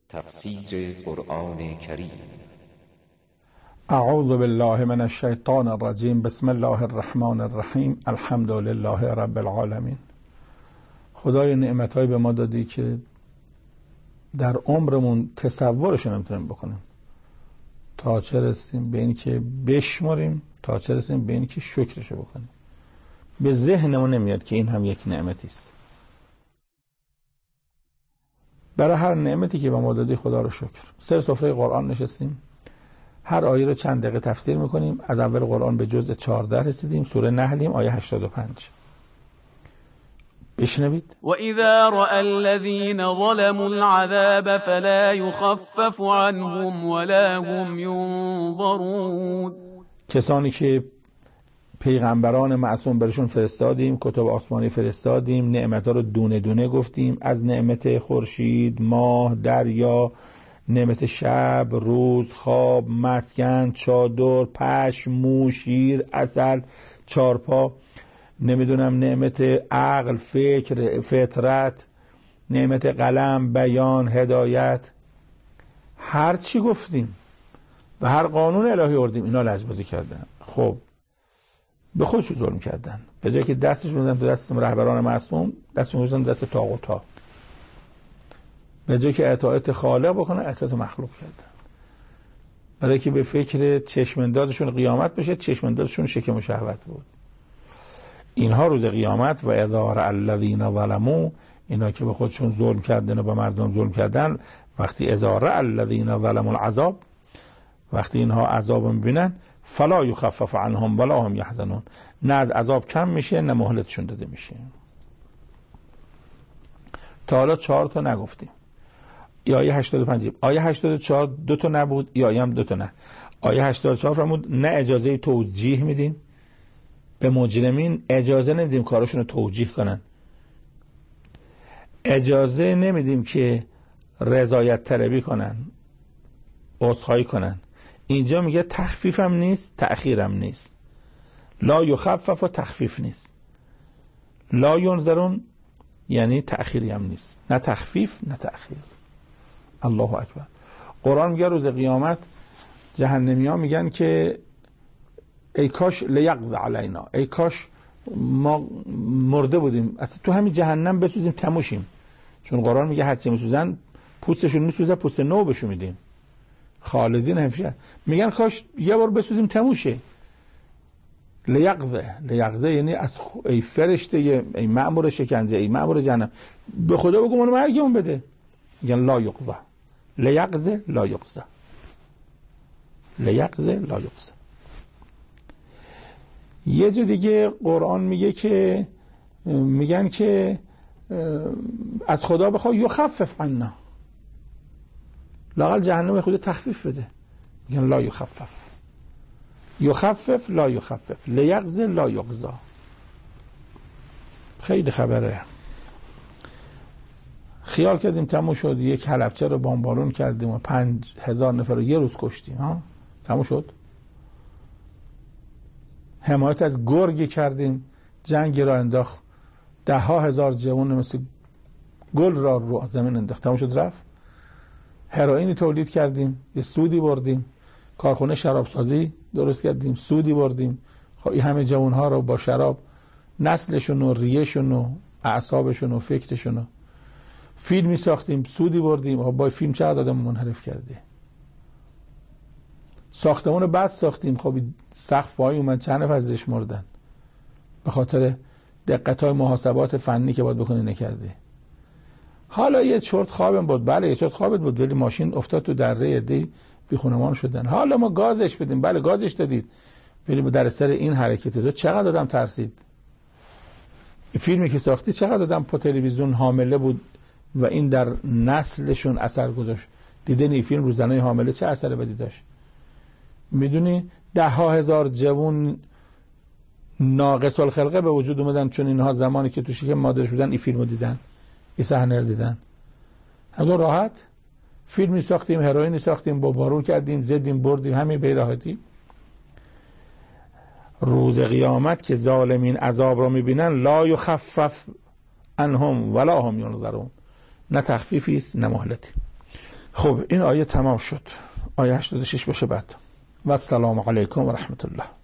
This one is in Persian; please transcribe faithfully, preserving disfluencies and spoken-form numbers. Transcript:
تفسیر قرآن کریم. اعوذ بالله من الشیطان الرجیم. بسم الله الرحمن الرحیم. الحمد لله رب العالمین. خدای نعمتهایی به ما دادی که در عمرمون تصورش نمیتونیم بکنیم، تا چه رسیم به این که بشمریم، تا چه رسیم به این که شکرشو بکنیم. به ذهنمون نمیاد که این هم یک نعمتی است. برای هر نعمتی که به ما دادی خدا رو شکر. سر سفره قرآن نشستیم، هر آیه رو چند دقیقه تفسیر میکنیم. از اول قرآن به جزء چهارده رسیدیم، سوره نحلیم، آیه هشتاد و پنج. بشنوید. و اذا رأى الذين ظلموا العذاب فلا يخفف عنهم ولا هم ينظرون. کسانی که پیغمبران معصوم برشون فرستادیم، کتب آسمانی فرستادیم، نعمت‌ها رو دونه دونه گفتیم، از نعمت خورشید، ماه، دریا، نعمت شب، روز، خواب، مسکن، چادر، پشم، مو، شیر، عسل، چارپا، نمیدونم نعمت عقل، فکر، فطرت، نعمت قلم، بیان، هدایت، هر چی گفتیم و هر قانون الهی آوردیم، اینا لجبازی کردن. خب به خودشون ظلم کردن. به جای که دستشون بزنن تو دست رهبران معصوم، دستشون بزنن دست طاغوت‌ها. به جای که اطاعت خالق بکنن، اطاعت مخلوق کردن. برای که به فکر چشم‌اندازشون قیامت بشه، چشم‌اندازشون شکم و شهوت بود. اینها روز قیامت و اذا رأى الذین ظلموا، اینا که به خودشون ظلم کردن و به مردم ظلم کردن، وقتی اذا رأى الذین ظلموا العذاب، وقتی اینها عذاب میبینن، فلا یخفف عنهم ولا هم یحزنون، نه از عذاب کم میشه نه مهلتشون داده میشه. تا حالا چهار تا نگفتیم. آیه هشتاد و پنج، آیه هشتاد و چهار دو تا نبود، یا آیه هم دو تا نه. آیه هشتاد و چهار فرمود نه اجازه توجیه میدیم به مجرمین، اجازه نمیدیم کارشون رو توجیه کنن، اجازه نمیدیم که رضایت طلبی کنن، عذرخواهی کنن. اینجا میگه تخفیفم نیست، تأخیرم نیست. لا یخفف و تخفیف نیست. لا ینظرون یعنی تأخیری هم نیست، نه تخفیف نه تأخیر. الله اکبر. قرآن میگه روز قیامت جهنمی ها میگن که ای کاش لیقض علینا، ای کاش ما مرده بودیم، اصلا تو همین جهنم بسوزیم تموشیم. چون قرآن میگه هرچی میسوزن پوستشون میسوزه، پوست نو بشو میدیم. خالدین همیشه میگن کاش یه بار بسوزیم تموشه. لیقظه، لیقظه یعنی از ای فرشته، ای مأمور شکنجه، ای مأمور جهنم، به خدا بگو منو مرگمون بده. میگن لا یقظه، لیقظه لا یقظه، لیقظه لا یقظه. یه جا دیگه قرآن میگه که میگن که از خدا بخوا یخفف عنا، لااقل جهنم خود تخفیف بده. میگن لا یخفف، یخفف لا یخفف، لیقظه لا یقظه. خیلی خبره. خیال کردیم تموم شد، یک حلبچه رو بمبارون کردیم و پنج هزار نفر رو یه روز کشتیم، ها تموم شد. حمایت از گرگ کردیم، جنگ را انداخت، ده ها هزار جوان مثل گل را رو زمین انداخت، تموم شد رفت. هروئینی تولید کردیم، یه سودی بردیم. کارخونه شرابسازی درست کردیم، سودی بردیم. خب این همه جوانها رو با شراب، نسلشون و ریهشون و اعصابشون و فکرشون، فیلمی ساختیم، سودی بردیم. خب با فیلم چقدر آدم منحرف کرده. ساختمون بعد ساختیم، خب سقف وای اومد، چند نفر زش مردن به خاطر دقت‌های محاسبات فنی که باید بکنه نکرده. حالا یه چرت خوابم بود، بله یه چرت خوابت بود، ولی ماشین افتاد تو دره، عده‌ای بیخونمان شدن. حالا ما گازش بدیم، بله گازش دادید، ولی در اثر این حرکت تو چقدر آدم ترسید. این فیلمی که ساختی چقدر آدم په تلویزیون حامله بود و این در نسلشون اثر گذاشت. دیدن این فیلم رو زنای حامله چه اثر بدی داشت؟ میدونی ده ها هزار جوان ناقص الخلقه به وجود اومدن چون اینها زمانی که تو شکم مادرش بودن این فیلمو دیدن، این صحنه رو دیدن. همون راحت فیلمی ساختیم، هروئینی ساختیم، بمبارون کردیم، زدیم، بردیم، همین به راحتی. روز قیامت که ظالمین عذاب رو میبینن، لا یخفف عنهم ولا هم ینظرون، نه تخفیفی است نه مهلتی. خب این آیه تمام شد. آیه هشتاد و شش باشه بعد. و السلام علیکم و رحمت الله.